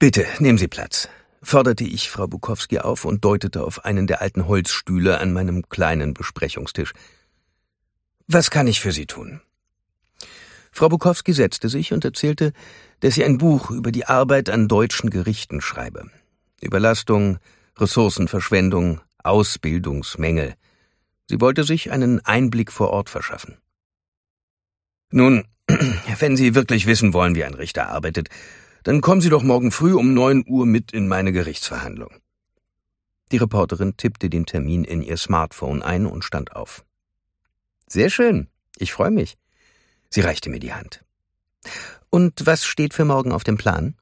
»Bitte, nehmen Sie Platz«, forderte ich Frau Bukowski auf und deutete auf einen der alten Holzstühle an meinem kleinen Besprechungstisch. »Was kann ich für Sie tun?« Frau Bukowski setzte sich und erzählte, dass sie ein Buch über die Arbeit an deutschen Gerichten schreibe. Überlastung, Ressourcenverschwendung, Ausbildungsmängel. Sie wollte sich einen Einblick vor Ort verschaffen. »Nun, wenn Sie wirklich wissen wollen, wie ein Richter arbeitet, dann kommen Sie doch morgen früh um 9 Uhr mit in meine Gerichtsverhandlung.« Die Reporterin tippte den Termin in ihr Smartphone ein und stand auf. »Sehr schön, ich freue mich.« Sie reichte mir die Hand. »Und was steht für morgen auf dem Plan?«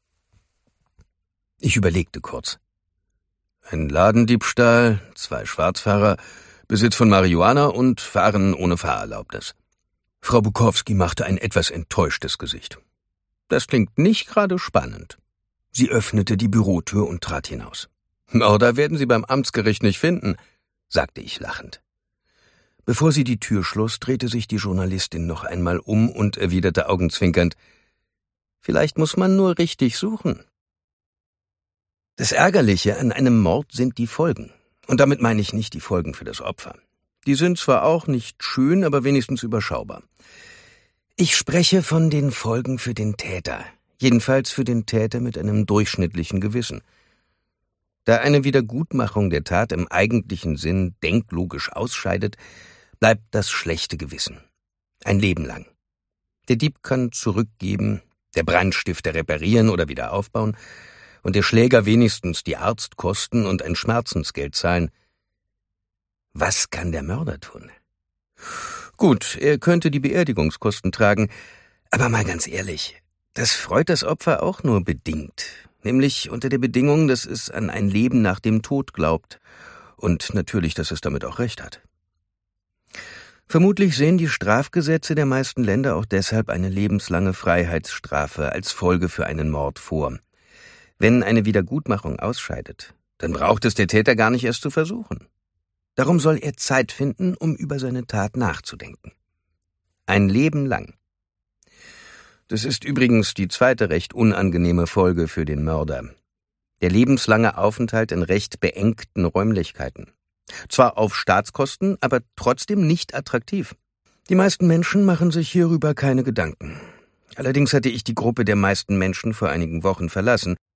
Ich überlegte kurz. Ein Ladendiebstahl, 2 Schwarzfahrer, Besitz von Marihuana und Fahren ohne Fahrerlaubnis. Frau Bukowski machte ein etwas enttäuschtes Gesicht. Das klingt nicht gerade spannend. Sie öffnete die Bürotür und trat hinaus. »Mörder werden Sie beim Amtsgericht nicht finden«, sagte ich lachend. Bevor sie die Tür schloss, drehte sich die Journalistin noch einmal um und erwiderte augenzwinkernd: »Vielleicht muss man nur richtig suchen.« Das Ärgerliche an einem Mord sind die Folgen. Und damit meine ich nicht die Folgen für das Opfer. Die sind zwar auch nicht schön, aber wenigstens überschaubar. Ich spreche von den Folgen für den Täter. Jedenfalls für den Täter mit einem durchschnittlichen Gewissen. Da eine Wiedergutmachung der Tat im eigentlichen Sinn denklogisch ausscheidet, bleibt das schlechte Gewissen. Ein Leben lang. Der Dieb kann zurückgeben, der Brandstifter reparieren oder wieder aufbauen und der Schläger wenigstens die Arztkosten und ein Schmerzensgeld zahlen. Was kann der Mörder tun? Gut, er könnte die Beerdigungskosten tragen, aber mal ganz ehrlich, das freut das Opfer auch nur bedingt, nämlich unter der Bedingung, dass es an ein Leben nach dem Tod glaubt und natürlich, dass es damit auch recht hat. Vermutlich sehen die Strafgesetze der meisten Länder auch deshalb eine lebenslange Freiheitsstrafe als Folge für einen Mord vor. Wenn eine Wiedergutmachung ausscheidet, dann braucht es der Täter gar nicht erst zu versuchen. Darum soll er Zeit finden, um über seine Tat nachzudenken. Ein Leben lang. Das ist übrigens die zweite recht unangenehme Folge für den Mörder. Der lebenslange Aufenthalt in recht beengten Räumlichkeiten. Zwar auf Staatskosten, aber trotzdem nicht attraktiv. Die meisten Menschen machen sich hierüber keine Gedanken. Allerdings hatte ich die Gruppe der meisten Menschen vor einigen Wochen verlassen